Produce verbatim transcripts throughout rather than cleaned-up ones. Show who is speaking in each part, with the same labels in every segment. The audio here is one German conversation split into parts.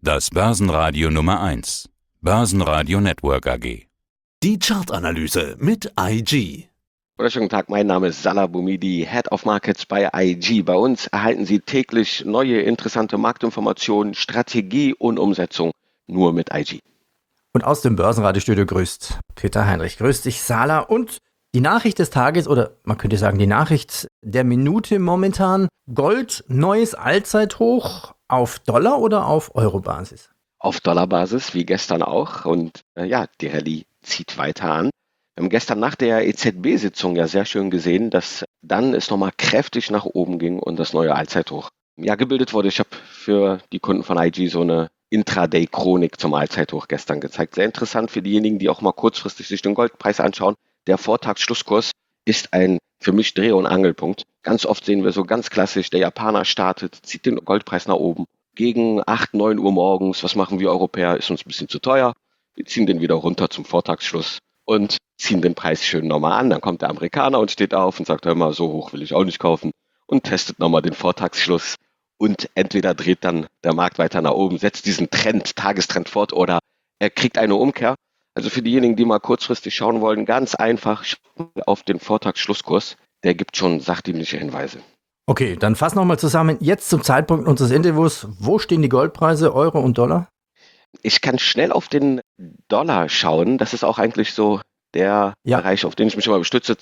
Speaker 1: Das Börsenradio Nummer eins. Börsenradio Network A G.
Speaker 2: Die Chartanalyse mit I G.
Speaker 3: Wunderschönen Tag, mein Name ist Salah Boumidi, Head of Markets bei I G. Bei uns erhalten Sie täglich neue interessante Marktinformationen, Strategie und Umsetzung nur mit I G.
Speaker 4: Und aus dem Börsenradiostudio grüßt Peter Heinrich. Grüß dich, Salah. Und die Nachricht des Tages, oder man könnte sagen die Nachricht der Minute momentan: Gold, neues Allzeithoch auf Dollar- oder auf Euro-Basis?
Speaker 3: Auf Dollarbasis, wie gestern auch. Und äh, ja, die Rallye zieht weiter an. Wir haben gestern nach der E Z B-Sitzung ja sehr schön gesehen, dass dann es nochmal kräftig nach oben ging und das neue Allzeithoch ja gebildet wurde. Ich habe für die Kunden von I G so eine Intraday-Chronik zum Allzeithoch gestern gezeigt. Sehr interessant für diejenigen, die auch mal kurzfristig sich den Goldpreis anschauen. Der Vortagsschlusskurs ist ein für mich Dreh- und Angelpunkt. Ganz oft sehen wir so ganz klassisch, der Japaner startet, zieht den Goldpreis nach oben. Gegen acht, neun Uhr morgens, was machen wir Europäer? Ist uns ein bisschen zu teuer. Wir ziehen den wieder runter zum Vortagsschluss und ziehen den Preis schön nochmal an. Dann kommt der Amerikaner und steht auf und sagt, hör mal, so hoch will ich auch nicht kaufen, und testet nochmal den Vortagsschluss. Und entweder dreht dann der Markt weiter nach oben, setzt diesen Trend, Tagestrend fort, oder er kriegt eine Umkehr. Also für diejenigen, die mal kurzfristig schauen wollen, ganz einfach auf den Vortagsschlusskurs. Der gibt schon sachdienliche Hinweise.
Speaker 4: Okay, dann fass nochmal zusammen. Jetzt zum Zeitpunkt unseres Interviews. Wo stehen die Goldpreise, Euro und Dollar?
Speaker 3: Ich kann schnell auf den Dollar schauen. Das ist auch eigentlich so der
Speaker 4: Ja.
Speaker 3: Bereich, auf den ich mich immer bestütze.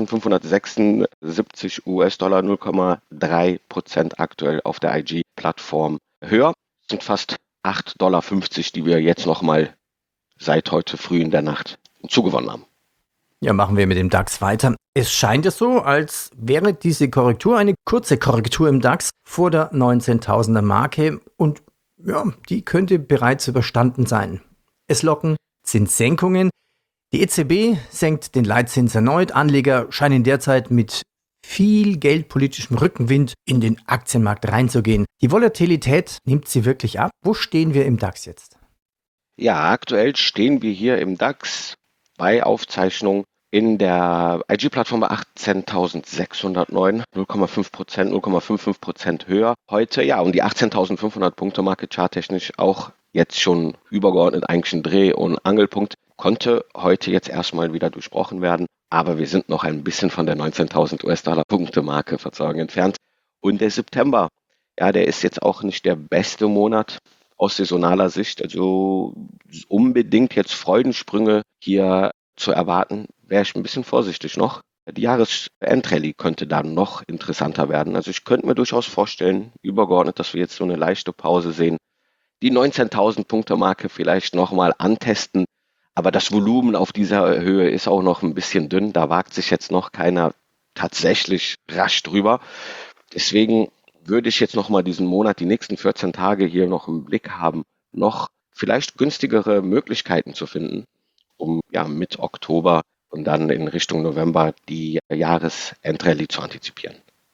Speaker 3: zweitausendfünfhundertsechsundsiebzig U S-Dollar, null Komma drei Prozent aktuell auf der I G-Plattform höher. Das sind fast acht Komma fünfzig Dollar, die wir jetzt nochmal seit heute früh in der Nacht zugewonnen haben.
Speaker 4: Ja, machen wir mit dem DAX weiter. Es scheint es so, als wäre diese Korrektur eine kurze Korrektur im DAX vor der neunzehntausender Marke, und ja, die könnte bereits überstanden sein. Es locken Zinssenkungen. Die E Z B senkt den Leitzins erneut. Anleger scheinen derzeit mit viel geldpolitischem Rückenwind in den Aktienmarkt reinzugehen. Die Volatilität, nimmt sie wirklich ab? Wo stehen wir im DAX jetzt?
Speaker 3: Ja, aktuell stehen wir hier im DAX bei Aufzeichnung in der I G-Plattform bei achtzehntausendsechshundertneun, null Komma fünf Prozent, null Komma fünfundfünfzig Prozent höher. Heute, ja, und die achtzehntausendfünfhundert Punkte Marke charttechnisch auch jetzt schon übergeordnet eigentlich ein Dreh- und Angelpunkt. Konnte heute jetzt erstmal wieder durchbrochen werden, aber wir sind noch ein bisschen von der neunzehntausend U S-Dollar Punkte Marke Verzeihung entfernt. Und der September, ja, der ist jetzt auch nicht der beste Monat aus saisonaler Sicht. Also unbedingt jetzt Freudensprünge hier zu erwarten, wäre ich ein bisschen vorsichtig noch. Die Jahresendrallye könnte dann noch interessanter werden. Also ich könnte mir durchaus vorstellen, übergeordnet, dass wir jetzt so eine leichte Pause sehen. Die neunzehntausend Punkte Marke vielleicht nochmal antesten. Aber das Volumen auf dieser Höhe ist auch noch ein bisschen dünn. Da wagt sich jetzt noch keiner tatsächlich rasch drüber. Deswegen würde ich jetzt nochmal diesen Monat, die nächsten vierzehn Tage hier noch im Blick haben, noch vielleicht günstigere Möglichkeiten zu finden, um ja mit Oktober und dann in Richtung November die Jahresendrallye zu antizipieren.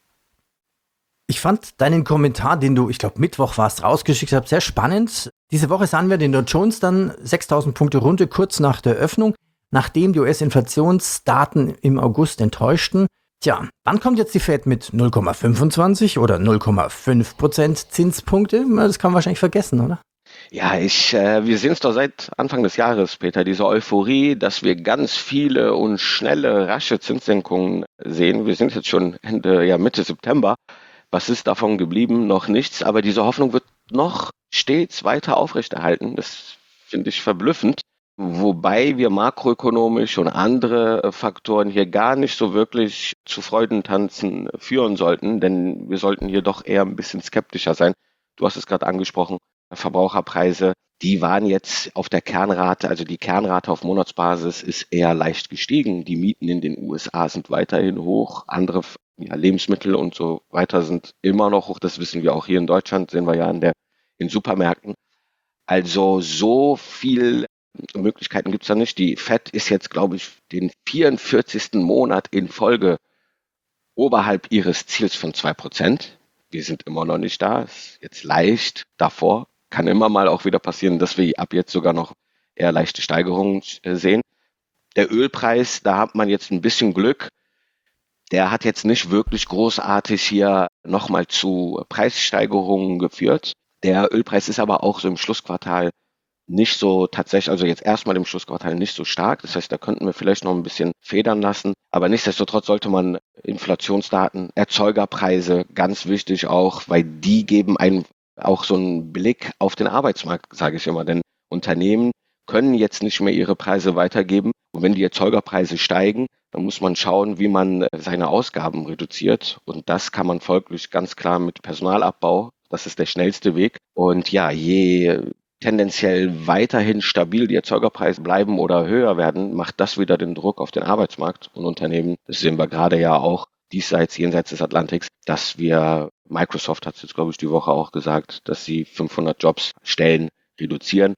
Speaker 4: Ich fand deinen Kommentar, den du, ich glaube Mittwoch warst, rausgeschickt hast, sehr spannend. Diese Woche sahen wir den Dow Jones dann sechstausend Punkte runter, kurz nach der Öffnung, nachdem die U S-Inflationsdaten im August enttäuschten. Tja, dann kommt jetzt die Fed mit null Komma fünfundzwanzig oder null Komma fünf Prozent Zinspunkte. Das kann man wahrscheinlich vergessen, oder?
Speaker 3: Ja, ich, äh, wir sehen es doch seit Anfang des Jahres, Peter, diese Euphorie, dass wir ganz viele und schnelle, rasche Zinssenkungen sehen. Wir sind jetzt schon Ende, ja Mitte September. Was ist davon geblieben? Noch nichts, aber diese Hoffnung wird noch stets weiter aufrechterhalten. Das finde ich verblüffend. Wobei wir makroökonomisch und andere Faktoren hier gar nicht so wirklich zu Freudentanzen führen sollten, denn wir sollten hier doch eher ein bisschen skeptischer sein. Du hast es gerade angesprochen, Verbraucherpreise, die waren jetzt auf der Kernrate, also die Kernrate auf Monatsbasis ist eher leicht gestiegen. Die Mieten in den U S A sind weiterhin hoch, andere ja, Lebensmittel und so weiter sind immer noch hoch. Das wissen wir auch hier in Deutschland, sehen wir ja in der in Supermärkten. Also so viel Möglichkeiten gibt es da nicht. Die Fed ist jetzt, glaube ich, den vierundvierzigsten Monat in Folge oberhalb ihres Ziels von zwei Prozent. Wir sind immer noch nicht da. Ist jetzt leicht davor. Kann immer mal auch wieder passieren, dass wir ab jetzt sogar noch eher leichte Steigerungen sehen. Der Ölpreis, da hat man jetzt ein bisschen Glück. Der hat jetzt nicht wirklich großartig hier nochmal zu Preissteigerungen geführt. Der Ölpreis ist aber auch so im Schlussquartal nicht so tatsächlich, also jetzt erstmal im Schlussquartal nicht so stark. Das heißt, da könnten wir vielleicht noch ein bisschen federn lassen. Aber nichtsdestotrotz sollte man Inflationsdaten, Erzeugerpreise, ganz wichtig auch, weil die geben einen auch so einen Blick auf den Arbeitsmarkt, sage ich immer. Denn Unternehmen können jetzt nicht mehr ihre Preise weitergeben. Und wenn die Erzeugerpreise steigen, dann muss man schauen, wie man seine Ausgaben reduziert. Und das kann man folglich ganz klar mit Personalabbau. Das ist der schnellste Weg. Und ja, je tendenziell weiterhin stabil die Erzeugerpreise bleiben oder höher werden, macht das wieder den Druck auf den Arbeitsmarkt und Unternehmen. Das sehen wir gerade ja auch diesseits, jenseits des Atlantiks, dass wir, Microsoft hat es jetzt, glaube ich, die Woche auch gesagt, dass sie fünfhundert Jobs, Stellen reduzieren.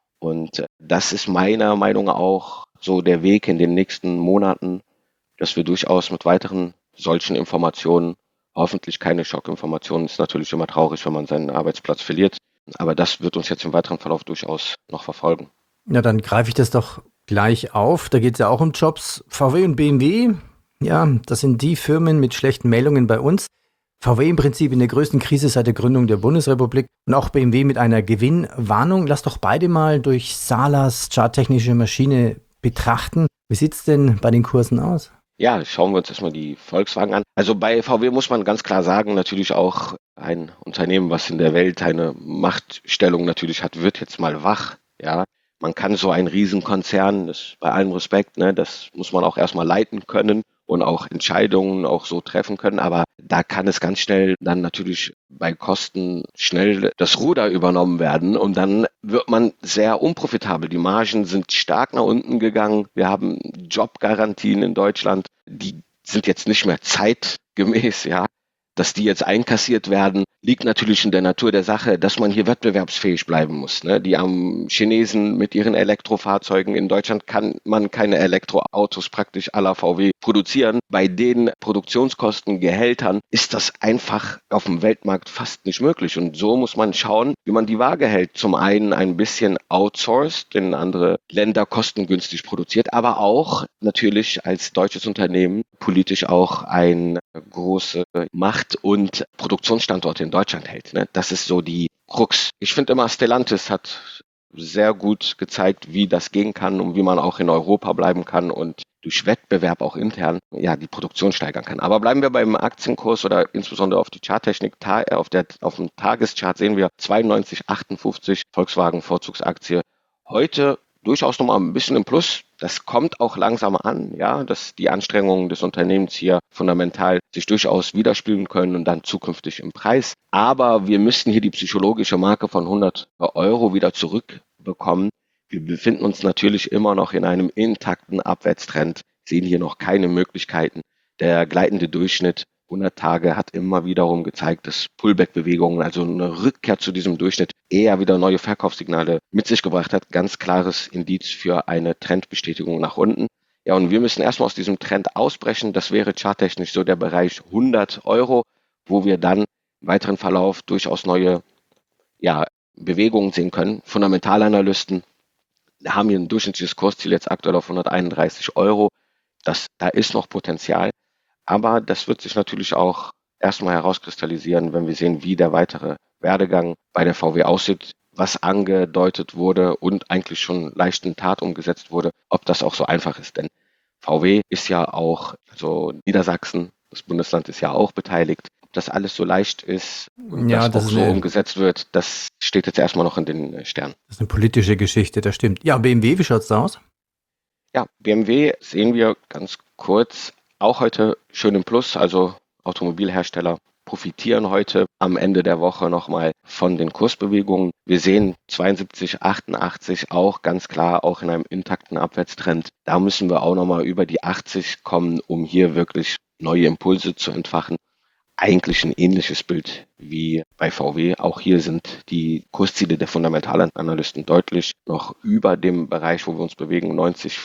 Speaker 3: Und das ist meiner Meinung nach auch so der Weg in den nächsten Monaten, dass wir durchaus mit weiteren solchen Informationen, hoffentlich keine Schockinformationen, ist natürlich immer traurig, wenn man seinen Arbeitsplatz verliert, aber das wird uns jetzt im weiteren Verlauf durchaus noch verfolgen.
Speaker 4: Ja, dann greife ich das doch gleich auf. Da geht es ja auch um Jobs. V W und B M W, ja, das sind die Firmen mit schlechten Meldungen bei uns. V W im Prinzip in der größten Krise seit der Gründung der Bundesrepublik und auch B M W mit einer Gewinnwarnung. Lass doch beide mal durch Salas charttechnische Maschine betrachten. Wie sieht es denn bei den Kursen aus?
Speaker 3: Ja, schauen wir uns erstmal die Volkswagen an. Also bei V W muss man ganz klar sagen, natürlich auch ein Unternehmen, was in der Welt eine Machtstellung natürlich hat, wird jetzt mal wach. Ja, man kann so einen Riesenkonzern, das bei allem Respekt, ne, das muss man auch erstmal leiten können und auch Entscheidungen auch so treffen können. Aber da kann es ganz schnell dann natürlich bei Kosten schnell das Ruder übernommen werden und dann wird man sehr unprofitabel. Die Margen sind stark nach unten gegangen. Wir haben Jobgarantien in Deutschland, die sind jetzt nicht mehr zeitgemäß, ja. Dass die jetzt einkassiert werden, liegt natürlich in der Natur der Sache, dass man hier wettbewerbsfähig bleiben muss. Ne? Die am Chinesen mit ihren Elektrofahrzeugen, in Deutschland kann man keine Elektroautos praktisch à la V W produzieren. Bei den Produktionskosten, Gehältern ist das einfach auf dem Weltmarkt fast nicht möglich. Und so muss man schauen, wie man die Waage hält. Zum einen ein bisschen outsourced, in andere Länder kostengünstig produziert, aber auch natürlich als deutsches Unternehmen politisch auch eine große Macht und Produktionsstandorte in Deutschland hält. Ne? Das ist so die Krux. Ich finde immer, Stellantis hat sehr gut gezeigt, wie das gehen kann und wie man auch in Europa bleiben kann und durch Wettbewerb auch intern ja die Produktion steigern kann. Aber bleiben wir beim Aktienkurs oder insbesondere auf die Charttechnik. Auf, der, auf dem Tageschart sehen wir zweiundneunzig achtundfünfzig Volkswagen Vorzugsaktie. Heute durchaus nochmal ein bisschen im Plus. Das kommt auch langsam an, ja, dass die Anstrengungen des Unternehmens hier fundamental sich durchaus widerspiegeln können und dann zukünftig im Preis. Aber wir müssten hier die psychologische Marke von hundert Euro wieder zurückbekommen. Wir befinden uns natürlich immer noch in einem intakten Abwärtstrend, sehen hier noch keine Möglichkeiten. Der gleitende Durchschnitt hundert Tage hat immer wiederum gezeigt, dass Pullback-Bewegungen, also eine Rückkehr zu diesem Durchschnitt, eher wieder neue Verkaufssignale mit sich gebracht hat. Ganz klares Indiz für eine Trendbestätigung nach unten. Ja, und wir müssen erstmal aus diesem Trend ausbrechen. Das wäre charttechnisch so der Bereich hundert Euro, wo wir dann im weiteren Verlauf durchaus neue ja, Bewegungen sehen können. Fundamentalanalysten haben hier ein durchschnittliches Kursziel jetzt aktuell auf hunderteinunddreißig Euro. Das, da ist noch Potenzial. Aber das wird sich natürlich auch erstmal herauskristallisieren, wenn wir sehen, wie der weitere Werdegang bei der V W aussieht, was angedeutet wurde und eigentlich schon leicht in Tat umgesetzt wurde, ob das auch so einfach ist. Denn V W ist ja auch, also Niedersachsen, das Bundesland ist ja auch beteiligt. Ob das alles so leicht ist und
Speaker 4: ja,
Speaker 3: das,
Speaker 4: das
Speaker 3: auch
Speaker 4: ist
Speaker 3: so
Speaker 4: eine,
Speaker 3: umgesetzt wird, das steht jetzt erstmal noch in den Sternen.
Speaker 4: Das ist eine politische Geschichte, das stimmt. Ja, B M W, wie schaut's da aus?
Speaker 3: Ja, B M W sehen wir ganz kurz auch heute schön im Plus, also Automobilhersteller profitieren heute am Ende der Woche nochmal von den Kursbewegungen. Wir sehen zweiundsiebzig, achtundachtzig auch ganz klar, auch in einem intakten Abwärtstrend. Da müssen wir auch nochmal über die achtzig kommen, um hier wirklich neue Impulse zu entfachen. Eigentlich ein ähnliches Bild wie bei V W. Auch hier sind die Kursziele der Fundamentalanalysten deutlich noch über dem Bereich, wo wir uns bewegen, neunzig,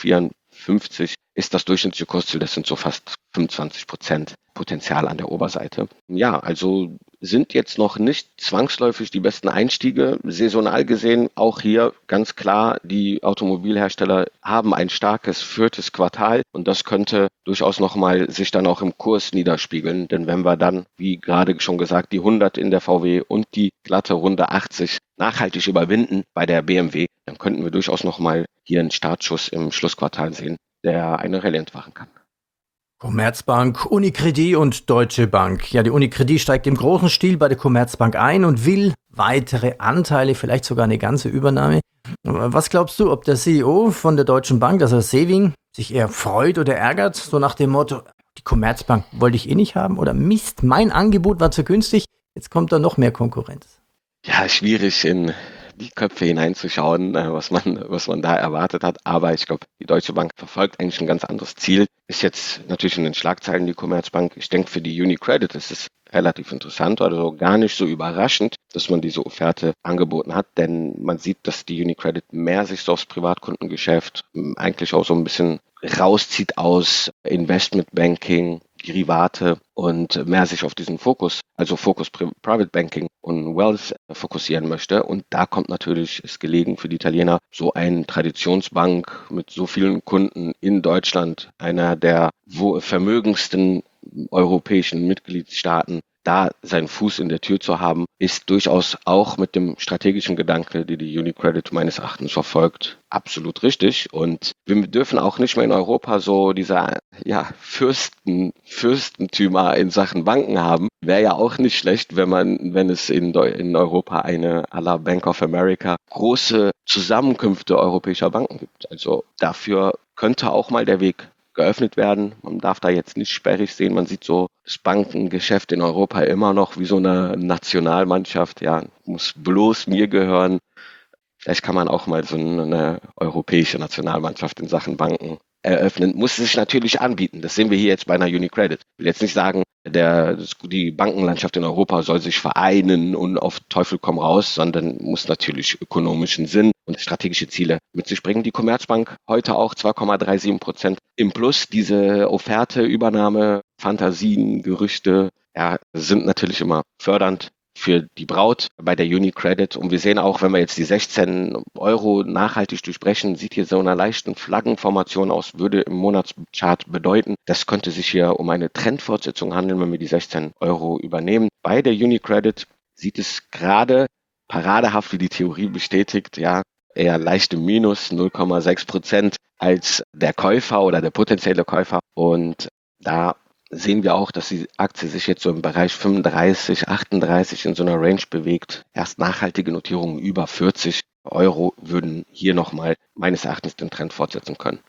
Speaker 3: fünfzig ist das durchschnittliche Kursziel. Das sind so fast fünfundzwanzig Prozent Potenzial an der Oberseite. Ja, also sind jetzt noch nicht zwangsläufig die besten Einstiege. Saisonal gesehen auch hier ganz klar, die Automobilhersteller haben ein starkes viertes Quartal und das könnte durchaus nochmal sich dann auch im Kurs niederspiegeln. Denn wenn wir dann, wie gerade schon gesagt, die hundert in der V W und die glatte Runde achtzig nachhaltig überwinden bei der B M W, dann könnten wir durchaus nochmal hier einen Startschuss im Schlussquartal sehen, der eine Rallye entfachen kann.
Speaker 4: Commerzbank, Unicredit und Deutsche Bank. Ja, die Unicredit steigt im großen Stil bei der Commerzbank ein und will weitere Anteile, vielleicht sogar eine ganze Übernahme. Was glaubst du, ob der C E O von der Deutschen Bank, also Sewing, sich eher freut oder ärgert, so nach dem Motto, die Commerzbank wollte ich eh nicht haben oder Mist, mein Angebot war zu günstig, jetzt kommt da noch mehr Konkurrenz?
Speaker 3: Ja, schwierig in die Köpfe hineinzuschauen, was man, was man da erwartet hat. Aber ich glaube, die Deutsche Bank verfolgt eigentlich ein ganz anderes Ziel. Ist jetzt natürlich in den Schlagzeilen die Commerzbank. Ich denke, für die UniCredit ist es relativ interessant, also gar nicht so überraschend, dass man diese Offerte angeboten hat, denn man sieht, dass die UniCredit mehr sich so aufs Privatkundengeschäft eigentlich auch so ein bisschen rauszieht aus Investmentbanking, Derivate und mehr sich auf diesen Fokus, also Fokus Private Banking und Wealth fokussieren möchte. Und da kommt natürlich, ist gelegen für die Italiener, so eine Traditionsbank mit so vielen Kunden in Deutschland, einer der vermögendsten europäischen Mitgliedstaaten, da seinen Fuß in der Tür zu haben, ist durchaus auch mit dem strategischen Gedanke, die die UniCredit meines Erachtens verfolgt, absolut richtig. Und wir dürfen auch nicht mehr in Europa so dieser ja, Fürsten, Fürstentümer in Sachen Banken haben. Wäre ja auch nicht schlecht, wenn man, wenn es in, in Europa eine à la Bank of America große Zusammenkünfte europäischer Banken gibt. Also dafür könnte auch mal der Weg geöffnet werden. Man darf da jetzt nicht sperrig sehen. Man sieht so das Bankengeschäft in Europa immer noch wie so eine Nationalmannschaft. Ja, muss bloß mir gehören. Vielleicht kann man auch mal so eine europäische Nationalmannschaft in Sachen Banken eröffnen. Muss sich natürlich anbieten. Das sehen wir hier jetzt bei einer UniCredit. Ich will jetzt nicht sagen, der, die Bankenlandschaft in Europa soll sich vereinen und auf Teufel komm raus, sondern muss natürlich ökonomischen Sinn und strategische Ziele mit sich bringen. Die Commerzbank heute auch zwei Komma siebenunddreißig Prozent im Plus. Diese Offerte, Übernahme, Fantasien, Gerüchte, ja, sind natürlich immer fördernd für die Braut bei der UniCredit. Und wir sehen auch, wenn wir jetzt die sechzehn Euro nachhaltig durchbrechen, sieht hier so eine leichte Flaggenformation aus, würde im Monatschart bedeuten, das könnte sich hier um eine Trendfortsetzung handeln, wenn wir die sechzehn Euro übernehmen. Bei der UniCredit sieht es gerade paradehaft, wie die Theorie bestätigt, ja, eher leichte Minus, null Komma sechs Prozent als der Käufer oder der potenzielle Käufer. Und da sehen wir auch, dass die Aktie sich jetzt so im Bereich fünfunddreißig, achtunddreißig in so einer Range bewegt. Erst nachhaltige Notierungen über vierzig Euro würden hier nochmal meines Erachtens den Trend fortsetzen können.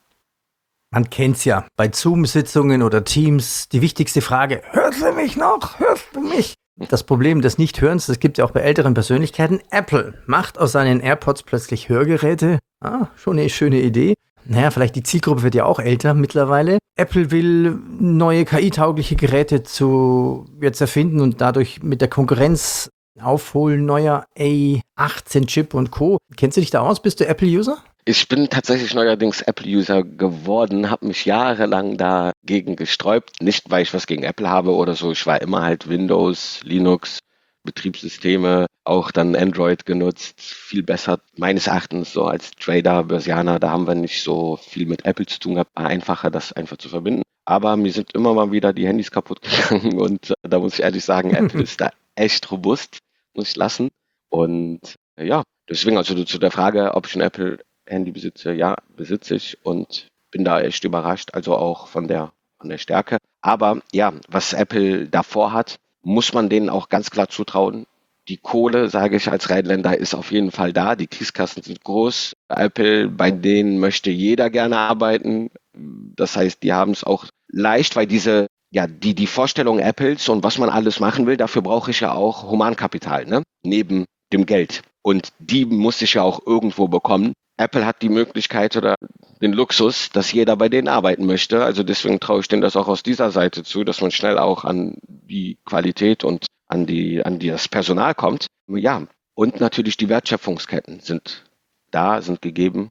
Speaker 4: Man kennt's ja bei Zoom-Sitzungen oder Teams. Die wichtigste Frage, hörst du mich noch? Hörst du mich? Das Problem des Nichthörens, das gibt es ja auch bei älteren Persönlichkeiten. Apple macht aus seinen AirPods plötzlich Hörgeräte. Ah, schon eine schöne Idee. Naja, vielleicht die Zielgruppe wird ja auch älter mittlerweile. Apple will neue K I-taugliche Geräte zu jetzt erfinden und dadurch mit der Konkurrenz aufholen, neuer A achtzehn Chip und Co. Kennst du dich da aus? Bist du Apple-User?
Speaker 3: Ich bin tatsächlich neuerdings Apple-User geworden, habe mich jahrelang dagegen gesträubt. Nicht, weil ich was gegen Apple habe oder so. Ich war immer halt Windows, Linux, Betriebssysteme, auch dann Android genutzt. Viel besser meines Erachtens so als Trader, Börsianer. Da haben wir nicht so viel mit Apple zu tun gehabt. War einfacher, das einfach zu verbinden. Aber mir sind immer mal wieder die Handys kaputt gegangen und äh, da muss ich ehrlich sagen, Apple ist da echt robust, muss ich lassen. Und äh, ja, deswegen also zu der Frage, ob ich ein Apple-Handy besitze, ja, besitze ich und bin da echt überrascht, also auch von der, von der Stärke. Aber ja, was Apple davor hat, muss man denen auch ganz klar zutrauen. Die Kohle, sage ich als Rheinländer, ist auf jeden Fall da. Die Kieskkassen sind groß. Apple, bei denen möchte jeder gerne arbeiten. Das heißt, die haben es auch leicht, weil diese, ja, die, die Vorstellung Apples und was man alles machen will, dafür brauche ich ja auch Humankapital, ne? Neben dem Geld. Und die muss ich ja auch irgendwo bekommen. Apple hat die Möglichkeit oder den Luxus, dass jeder bei denen arbeiten möchte. Also deswegen traue ich denen das auch aus dieser Seite zu, dass man schnell auch an die Qualität und an die, an die das Personal kommt. Ja, und natürlich die Wertschöpfungsketten sind da, sind gegeben.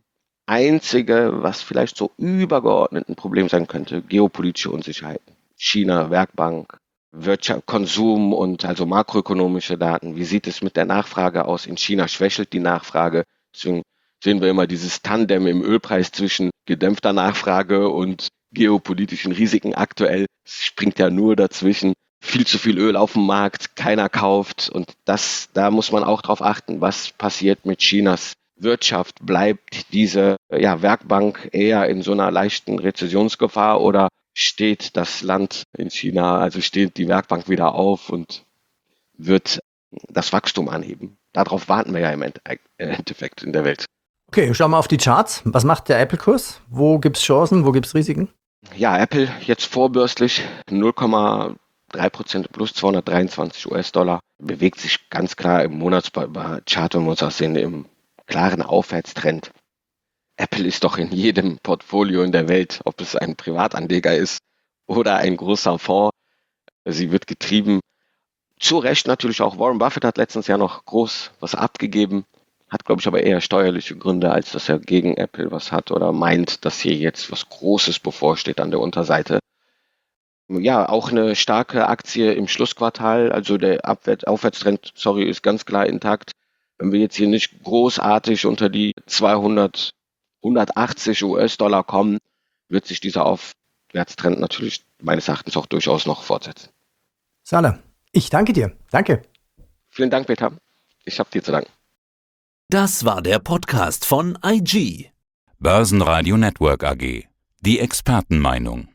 Speaker 3: einzige, was vielleicht so übergeordnet ein Problem sein könnte, geopolitische Unsicherheiten. China, Werkbank, Wirtschaft, Konsum und also makroökonomische Daten. Wie sieht es mit der Nachfrage aus? In China schwächelt die Nachfrage. Deswegen sehen wir immer dieses Tandem im Ölpreis zwischen gedämpfter Nachfrage und geopolitischen Risiken aktuell. Es springt ja nur dazwischen. Viel zu viel Öl auf dem Markt, keiner kauft. Und das, da muss man auch drauf achten, was passiert mit Chinas Wirtschaft. Bleibt diese ja, Werkbank eher in so einer leichten Rezessionsgefahr oder steht das Land in China, also steht die Werkbank wieder auf und wird das Wachstum anheben? Darauf warten wir ja im Endeffekt in der Welt.
Speaker 4: Okay, schauen wir auf die Charts. Was macht der Apple-Kurs? Wo gibt es Chancen, wo gibt es Risiken?
Speaker 3: Ja, Apple jetzt vorbörslich null Komma drei Prozent plus zweihundertdreiundzwanzig US-Dollar. Bewegt sich ganz klar im Monatschart und muss auch sehen, im klaren Aufwärtstrend. Apple ist doch in jedem Portfolio in der Welt, ob es ein Privatanleger ist oder ein großer Fonds. Sie wird getrieben. Zu Recht natürlich auch. Warren Buffett hat letztens ja noch groß was abgegeben. Hat, glaube ich, aber eher steuerliche Gründe, als dass er gegen Apple was hat oder meint, dass hier jetzt was Großes bevorsteht an der Unterseite. Ja, auch eine starke Aktie im Schlussquartal. Also der Abwärts- Aufwärtstrend, sorry, ist ganz klar intakt. Wenn wir jetzt hier nicht großartig unter die zweihundert, hundertachtzig US-Dollar kommen, wird sich dieser Aufwärtstrend natürlich meines Erachtens auch durchaus noch fortsetzen.
Speaker 4: Saleh, ich danke dir. Danke.
Speaker 3: Vielen Dank, Peter. Ich habe dir zu danken.
Speaker 2: Das war der Podcast von I G.
Speaker 1: Börsenradio Network A G. Die Expertenmeinung.